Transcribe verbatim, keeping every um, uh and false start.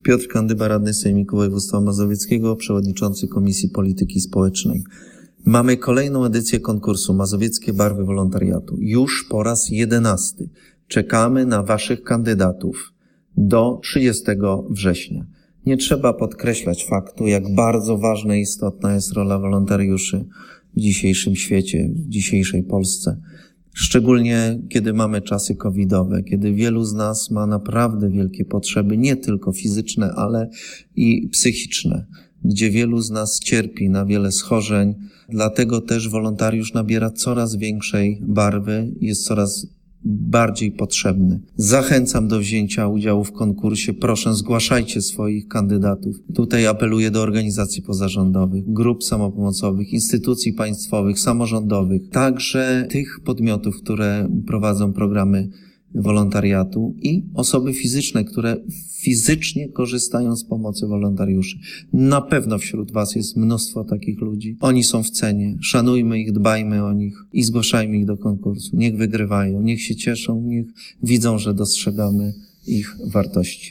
Piotr Kandyba, radny Sejmiku Województwa Mazowieckiego, przewodniczący Komisji Polityki Społecznej. Mamy kolejną edycję konkursu Mazowieckie Barwy Wolontariatu. Już po raz jedenasty. Czekamy na Waszych kandydatów do trzydziestego września. Nie trzeba podkreślać faktu, jak bardzo ważna i istotna jest rola wolontariuszy w dzisiejszym świecie, w dzisiejszej Polsce. Szczególnie kiedy mamy czasy covidowe, kiedy wielu z nas ma naprawdę wielkie potrzeby, nie tylko fizyczne, ale i psychiczne, gdzie wielu z nas cierpi na wiele schorzeń. Dlatego też wolontariusz nabiera coraz większej barwy, jest coraz bardziej potrzebny. Zachęcam do wzięcia udziału w konkursie. Proszę, zgłaszajcie swoich kandydatów. Tutaj apeluję do organizacji pozarządowych, grup samopomocowych, instytucji państwowych, samorządowych, także tych podmiotów, które prowadzą programy wolontariatu i osoby fizyczne, które fizycznie korzystają z pomocy wolontariuszy. Na pewno wśród Was jest mnóstwo takich ludzi. Oni są w cenie. Szanujmy ich, dbajmy o nich i zgłaszajmy ich do konkursu. Niech wygrywają, niech się cieszą, niech widzą, że dostrzegamy ich wartości.